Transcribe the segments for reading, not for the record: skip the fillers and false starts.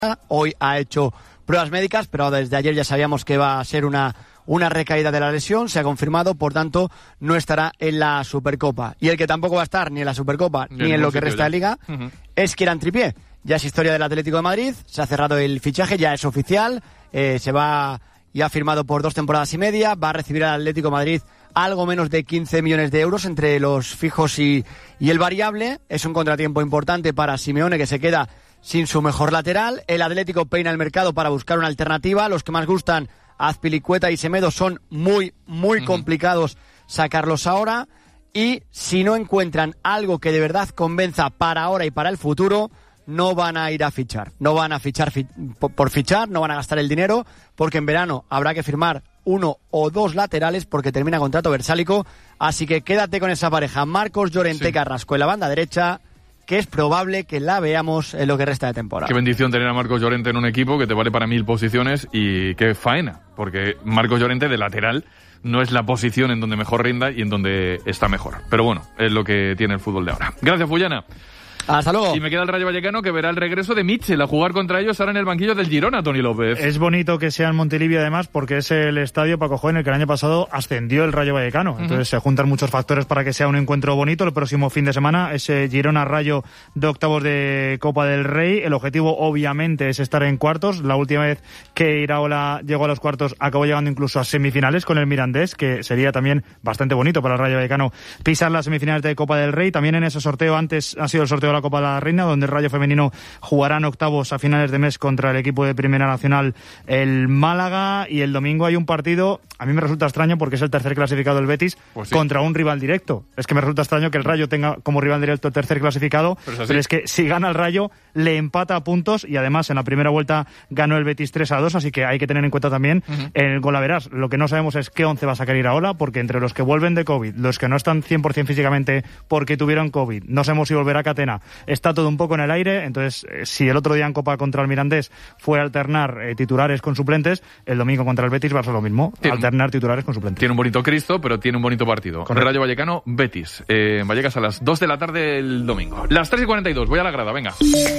Hoy ha hecho pruebas médicas, pero desde ayer ya sabíamos que va a ser una recaída de la lesión. Se ha confirmado, por tanto, no estará en la Supercopa. Y el que tampoco va a estar ni en la Supercopa ni en lo que resta de Liga es Kieran Trippier. Ya es historia del Atlético de Madrid, se ha cerrado el fichaje, ya es oficial, se va y ha firmado por 2 temporadas y media, va a recibir al Atlético de Madrid algo menos de 15 millones de euros entre los fijos y el variable. Es un contratiempo importante para Simeone, que se queda sin su mejor lateral. El Atlético peina el mercado para buscar una alternativa. Los que más gustan, Azpilicueta y Semedo, son muy complicados sacarlos ahora. Y si no encuentran algo que de verdad convenza para ahora y para el futuro, no van a ir a fichar. No van a fichar por fichar, no van a gastar el dinero, porque en verano habrá que firmar 1 o 2 laterales porque termina contrato Versálico. Así que quédate con esa pareja, Marcos Llorente, Carrasco en la banda derecha, que es probable que la veamos en lo que resta de temporada. Qué bendición tener a Marcos Llorente en un equipo que te vale para 1000 posiciones, y qué faena, porque Marcos Llorente de lateral no es la posición en donde mejor rinda y en donde está mejor. Pero bueno, es lo que tiene el fútbol de ahora. Gracias, Fullana. Hasta luego. Y me queda el Rayo Vallecano, que verá el regreso de Mitchell a jugar contra ellos ahora en el banquillo del Girona, Toni López. Es bonito que sea en Montilivi, además, porque es el estadio, Paco Joven, en el que el año pasado ascendió el Rayo Vallecano. Entonces se juntan muchos factores para que sea un encuentro bonito. El próximo fin de semana, ese Girona-Rayo de octavos de Copa del Rey. El objetivo, obviamente, es estar en cuartos. La última vez que Iraola llegó a los cuartos, acabó llegando incluso a semifinales con el Mirandés, que sería también bastante bonito para el Rayo Vallecano pisar las semifinales de Copa del Rey. También en ese sorteo, antes ha sido el sorteo de la Copa de la Reina, donde el Rayo femenino jugará en octavos a finales de mes contra el equipo de Primera Nacional, el Málaga. Y el domingo hay un partido, a mí me resulta extraño porque es el tercer clasificado del Betis, contra un rival directo. Es que me resulta extraño que el Rayo tenga como rival directo el tercer clasificado, pero es que si gana el Rayo le empata a puntos, y además en la primera vuelta ganó el Betis 3-2, así que hay que tener en cuenta también el golaveras. Lo que no sabemos es qué 11 va a sacar Iraola, porque entre los que vuelven de COVID, los que no están 100% físicamente porque tuvieron COVID, no sabemos si volverá Catena, está todo un poco en el aire. Entonces, si el otro día en Copa contra el Mirandés fue alternar titulares con suplentes, el domingo contra el Betis va a ser lo mismo, alternar titulares con suplentes. Tiene un bonito Cristo, pero tiene un bonito partido. Con el Rayo Vallecano, Betis. Vallecas a las 2 de la tarde el domingo. Las 3:42, voy a la grada, venga.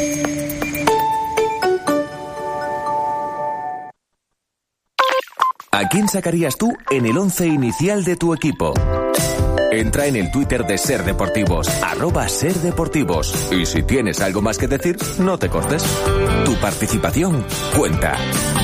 ¿A quién sacarías tú en el 11 inicial de tu equipo? Entra en el Twitter de Ser Deportivos, @SerDeportivos. Y si tienes algo más que decir, no te cortes. Tu participación cuenta.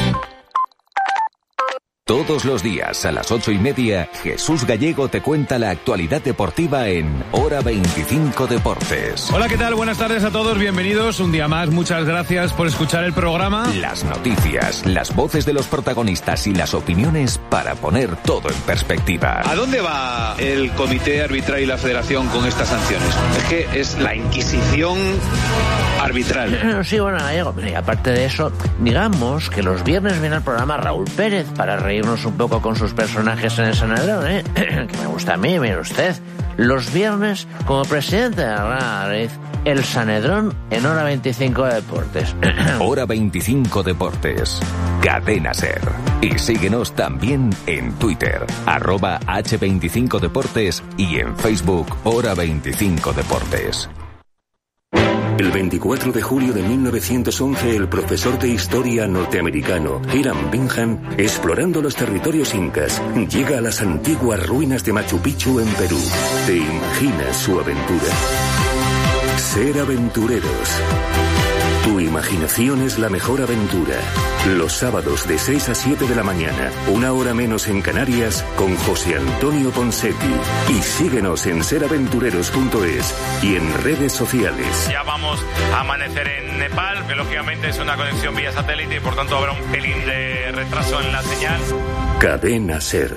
Todos los días a las 8:30, Jesús Gallego te cuenta la actualidad deportiva en Hora 25 Deportes. Hola, ¿qué tal? Buenas tardes a todos, bienvenidos un día más. Muchas gracias por escuchar el programa. Las noticias, las voces de los protagonistas y las opiniones para poner todo en perspectiva. ¿A dónde va el comité arbitral y la federación con estas sanciones? Es que es la Inquisición arbitral. Sí, bueno, Gallego, y aparte de eso, digamos que los viernes viene al programa Raúl Pérez para reírnos un poco con sus personajes en el Sanedrón, que me gusta a mí, mire usted. Los viernes, como presidente de la Madrid, el Sanedrón en Hora 25 Deportes. Hora 25 Deportes. Cadena Ser. Y síguenos también en Twitter, @H25 Deportes, y en Facebook, Hora 25 Deportes. El 24 de julio de 1911, el profesor de historia norteamericano Hiram Bingham, explorando los territorios incas, llega a las antiguas ruinas de Machu Picchu en Perú. ¿Te imaginas su aventura? Ser aventureros. Tu imaginación es la mejor aventura. Los sábados de 6 a 7 de la mañana, 1 hora menos en Canarias, con José Antonio Ponseti. Y síguenos en seraventureros.es y en redes sociales. Ya vamos a amanecer en Nepal, que lógicamente es una conexión vía satélite y por tanto habrá un pelín de retraso en la señal. Cadena Ser.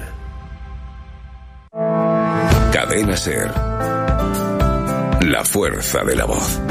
Cadena Ser. La fuerza de la voz.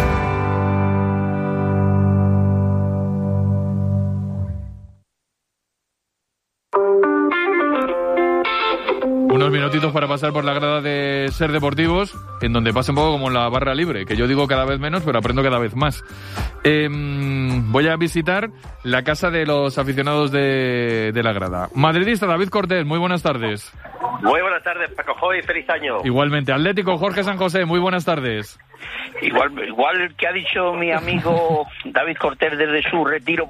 Unos minutitos para pasar por la grada de Ser Deportivos, en donde pasa un poco como en la barra libre, que yo digo cada vez menos, pero aprendo cada vez más. Voy a visitar la casa de los aficionados de la grada. Madridista David Cortés, muy buenas tardes. Muy buenas tardes, Paco Joy, feliz año. Igualmente, Atlético, Jorge San José, muy buenas tardes. Igual que ha dicho mi amigo David Cortés desde su retiro